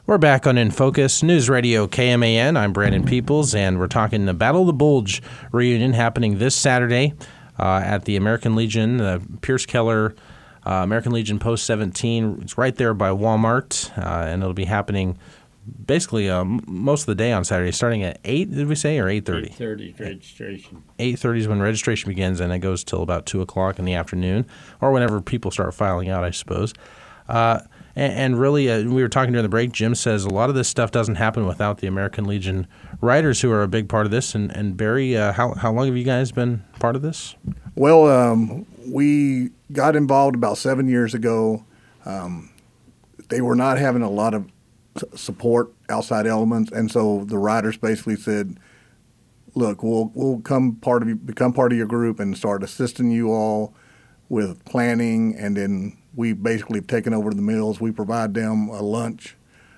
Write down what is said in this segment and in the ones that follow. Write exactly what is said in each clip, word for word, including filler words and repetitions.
We're back on In Focus, News Radio K M A N. I'm Brandon Peoples, and we're talking the Battle of the Bulge reunion happening this Saturday uh, at the American Legion, the Pierce Keller uh, American Legion Post seventeen. It's right there by Walmart, uh, and it'll be happening basically uh, most of the day on Saturday, starting at eight, did we say, or eight thirty? eight thirty registration. eight thirty is when registration begins, and it goes till about two o'clock in the afternoon, or whenever people start filing out, I suppose. Uh, and, and really, uh, we were talking during the break, Jim says a lot of this stuff doesn't happen without the American Legion Riders, who are a big part of this. And, and Barry, uh, how, how long have you guys been part of this? Well, um, we got involved about seven years ago. Um, they were not having a lot of support outside elements, and so the riders basically said, look, we'll we'll come part of you, become part of your group and start assisting you all with planning, and then we basically have taken over the meals. We provide them a lunch,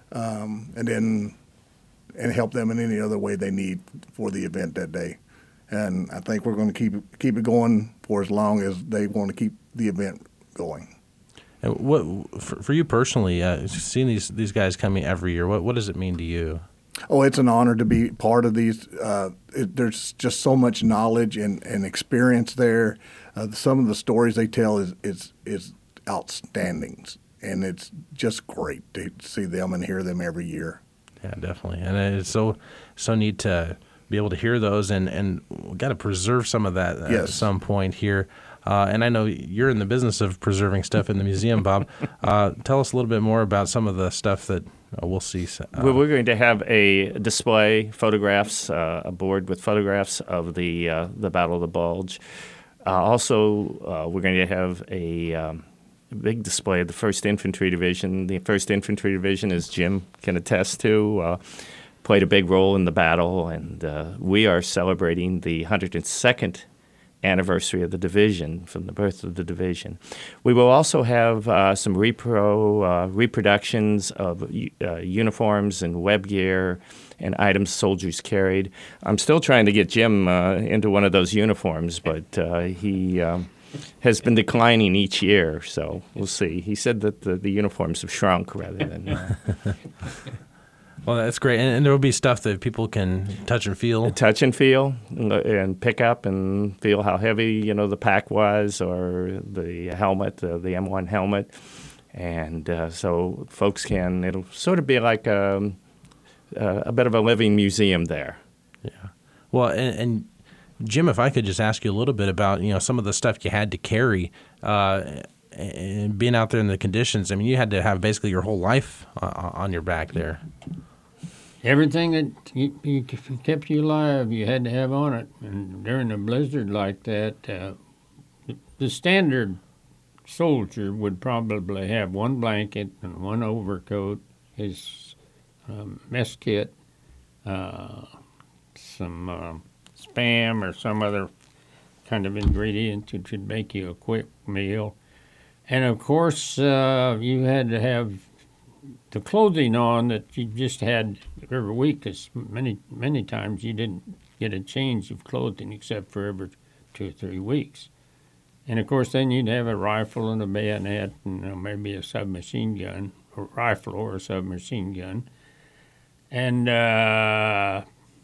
um, and then and help them in any other way they need for the event that day. And I think we're going to keep keep it going for as long as they want to keep the event going. And what for, for you personally, uh, seeing these these guys coming every year, what what does it mean to you? Oh, it's an honor to be part of these. Uh, it, there's just so much knowledge and, and experience there. Uh, some of the stories they tell is is is outstanding, and it's just great to see them and hear them every year. Yeah, definitely, and it's so so neat to be able to hear those, and and we got to preserve some of that at yes. some point here. Uh, and I know you're in the business of preserving stuff in the museum, Bob. Uh, tell us a little bit more about some of the stuff that uh, we'll see. Uh, well, we're going to have a display, photographs, uh, a board with photographs of the uh, the Battle of the Bulge. Uh, also, uh, we're going to have a, um, a big display of the First Infantry Division. The First Infantry Division, as Jim can attest to, uh, played a big role in the battle, and uh, we are celebrating the one hundred second anniversary of the division, from the birth of the division. We will also have uh, some repro uh, reproductions of uh, uniforms and web gear and items soldiers carried. I'm still trying to get Jim uh, into one of those uniforms, but uh, he um, has been declining each year, so we'll see. He said that the, the uniforms have shrunk rather than... Uh, Well, that's great, and, and there will be stuff that people can touch and feel. Touch and feel, and, and pick up and feel how heavy, you know, the pack was, or the helmet, uh, the M one helmet, and uh, so folks can. It'll sort of be like a, a bit of a living museum there. Yeah. Well, and, and Jim, if I could just ask you a little bit about, you know, some of the stuff you had to carry. Uh, and being out there in the conditions, I mean, you had to have basically your whole life uh, on your back there. Everything that you, you kept you alive, you had to have on it. And during a blizzard like that, uh, the standard soldier would probably have one blanket and one overcoat, his um, mess kit, uh, some uh, Spam or some other kind of ingredient that should make you a quick meal. And, of course, uh, you had to have the clothing on that you just had every week, because many, many times you didn't get a change of clothing except for every two or three weeks. And, of course, then you'd have a rifle and a bayonet and you know, maybe a submachine gun, a rifle or a submachine gun. And uh,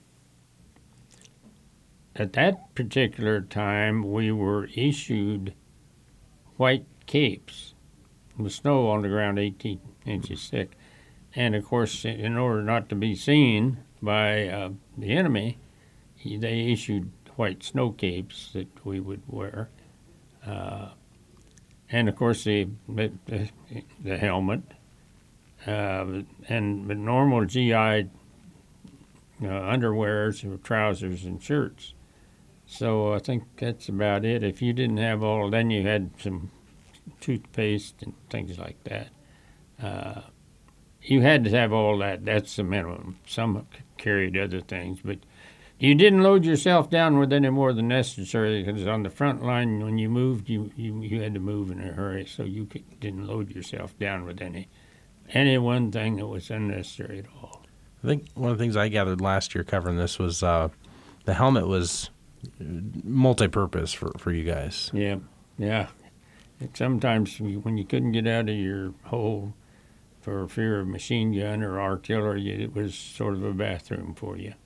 at that particular time, we were issued white capes with snow on the ground eighteen inches thick. And, of course, in order not to be seen by uh, the enemy, they issued white snow capes that we would wear. Uh, and, of course, the the, the helmet. Uh, and the normal G I uh, underwears or trousers and shirts. So I think that's about it. If you didn't have all, then you had some toothpaste and things like that. Uh, you had to have all that. That's the minimum. Some carried other things, but you didn't load yourself down with any more than necessary, because on the front line, when you moved, you, you, you had to move in a hurry, so you could, didn't load yourself down with any any one thing that was unnecessary at all. I think one of the things I gathered last year covering this was uh, the helmet was multi-purpose for, for you guys. Yeah, yeah. Sometimes when you couldn't get out of your hole for fear of machine gun or artillery, it was sort of a bathroom for you.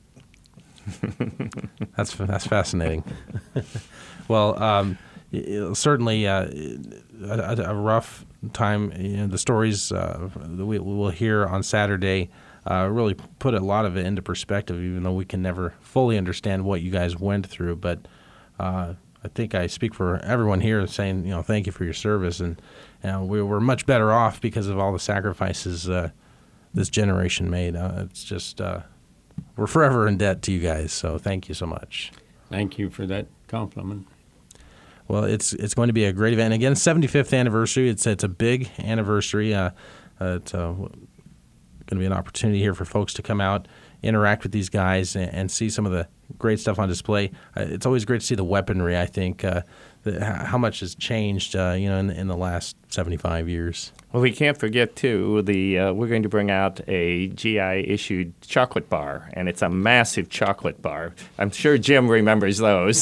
That's that's fascinating. Well, um, certainly uh, a, a rough time. You know, the stories uh, that we will hear on Saturday uh, really put a lot of it into perspective, even though we can never fully understand what you guys went through. But uh, I think I speak for everyone here saying, you know, thank you for your service. And you know, we were much better off because of all the sacrifices uh, this generation made. Uh, it's just... Uh, We're forever in debt to you guys, so thank you so much. Thank you for that compliment. Well, it's it's going to be a great event. Again, seventy-fifth anniversary. It's it's a big anniversary. Uh, uh, it's uh, going to be an opportunity here for folks to come out, interact with these guys, and, and see some of the great stuff on display. Uh, it's always great to see the weaponry. I think uh, the, how much has changed, uh, you know, in, in the last seventy-five years. Well, we can't forget, too, the uh, we're going to bring out a G I-issued chocolate bar, and it's a massive chocolate bar. I'm sure Jim remembers those.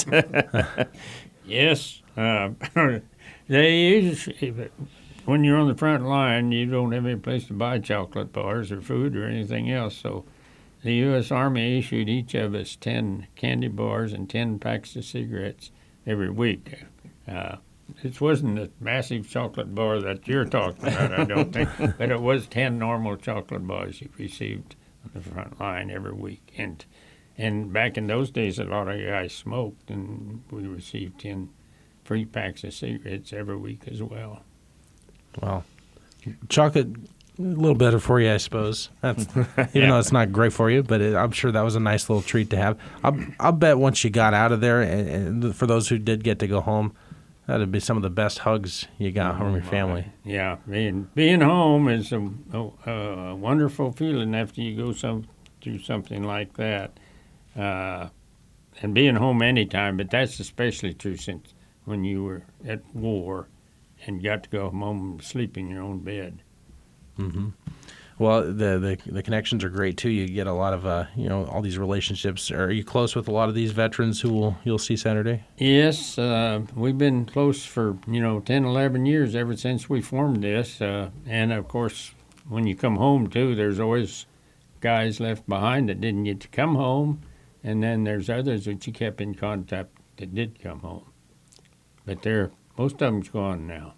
Yes. Uh, they use, when you're on the front line, you don't have any place to buy chocolate bars or food or anything else, so the U S. Army issued each of us ten candy bars and ten packs of cigarettes every week. Uh, It wasn't a massive chocolate bar that you're talking about, I don't think, but it was ten normal chocolate bars you received on the front line every week. And and back in those days, a lot of guys smoked, and we received ten free packs of cigarettes every week as well. Well, chocolate, a little better for you, I suppose. That's, even yeah. though it's not great for you, but it, I'm sure that was a nice little treat to have. I'll, I'll bet once you got out of there, and, and for those who did get to go home, that'd be some of the best hugs you got Oh, from your my. family. Yeah, being being home is a, a, a wonderful feeling after you go some through something like that, uh, and being home anytime. But that's especially true since when you were at war and got to go home and sleep in your own bed. Mm-hmm. Well, the, the the connections are great too. You get a lot of uh, you know, all these relationships. Are you close with a lot of these veterans who will you'll see Saturday? Yes, uh, we've been close for you know ten, eleven years ever since we formed this, uh, and of course, when you come home too, there's always guys left behind that didn't get to come home, and then there's others that you kept in contact that did come home, but they're most of them's gone now.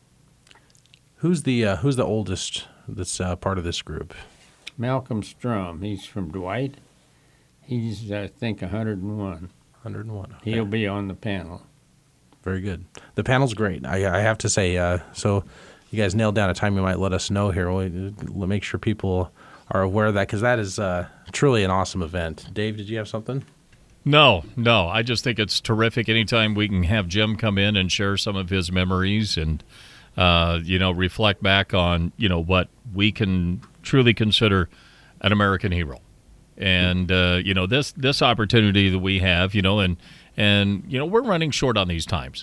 Who's the uh, who's the oldest that's uh, part of this group? Malcolm Strum. He's from Dwight. He's, I think, one hundred and one. one hundred and one. Okay. He'll be on the panel. Very good. The panel's great. I, I have to say, uh, so you guys nailed down a time you might let us know here. We'll make sure people are aware of that, because that is uh, truly an awesome event. Dave, did you have something? No, no. I just think it's terrific anytime we can have Jim come in and share some of his memories and Uh, you know, reflect back on, you know, what we can truly consider an American hero. And, uh, you know, this this opportunity that we have, you know, and, and you know, we're running short on these times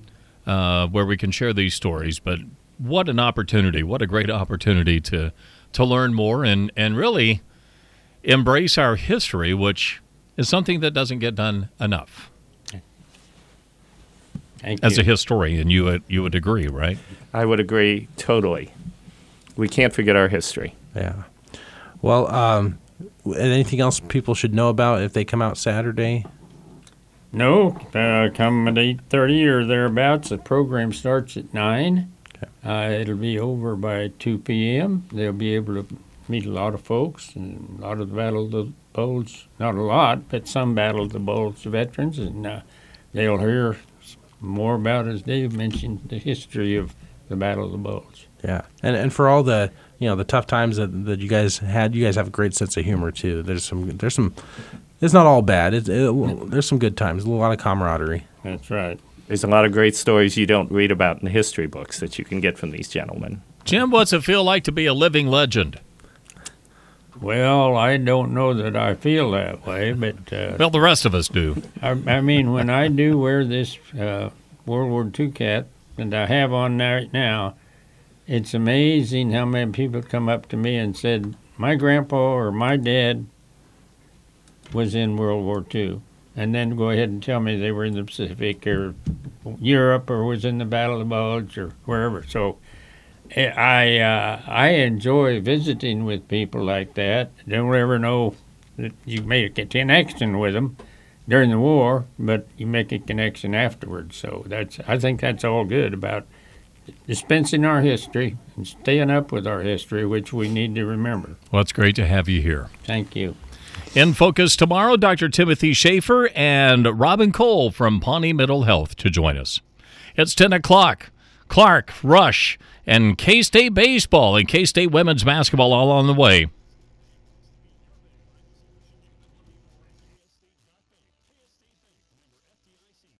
uh, where we can share these stories. But what an opportunity, what a great opportunity to to learn more and, and really embrace our history, which is something that doesn't get done enough. Thank As you. a historian, you would, you would agree, right? I would agree totally. We can't forget our history. Yeah. Well, um, anything else people should know about if they come out Saturday? No, uh, come at eight thirty or thereabouts. The program starts at nine. Okay. Uh, it'll be over by two p.m. They'll be able to meet a lot of folks and a lot of the Battle of the Bulge. Not a lot, but some Battle of the Bulge veterans. And uh, they'll hear more about, as Dave mentioned, the history of the Battle of the Bulge. Yeah, and and for all the you know the tough times that, that you guys had, you guys have a great sense of humor too. There's some there's some. It's not all bad. It, it, there's some good times. A lot of camaraderie. That's right. There's a lot of great stories you don't read about in the history books that you can get from these gentlemen. Jim, what's it feel like to be a living legend? Well, I don't know that I feel that way, but uh, Well, the rest of us do. I, I mean, when I do wear this uh, World War Two cap that I have on right now, it's amazing how many people come up to me and said, my grandpa or my dad was in World War Two, and then go ahead and tell me they were in the Pacific or Europe or was in the Battle of the Bulge or wherever. So I uh, I enjoy visiting with people like that. Don't ever know that you make a connection with them during the war, but you make a connection afterwards. So that's I think that's all good about dispensing our history and staying up with our history, which we need to remember. Well, it's great to have you here. Thank you. In focus tomorrow, Doctor Timothy Schaefer and Robin Cole from Pawnee Mental Health to join us. It's ten o'clock. Clark, Rush, and K-State baseball and K-State women's basketball all on the way.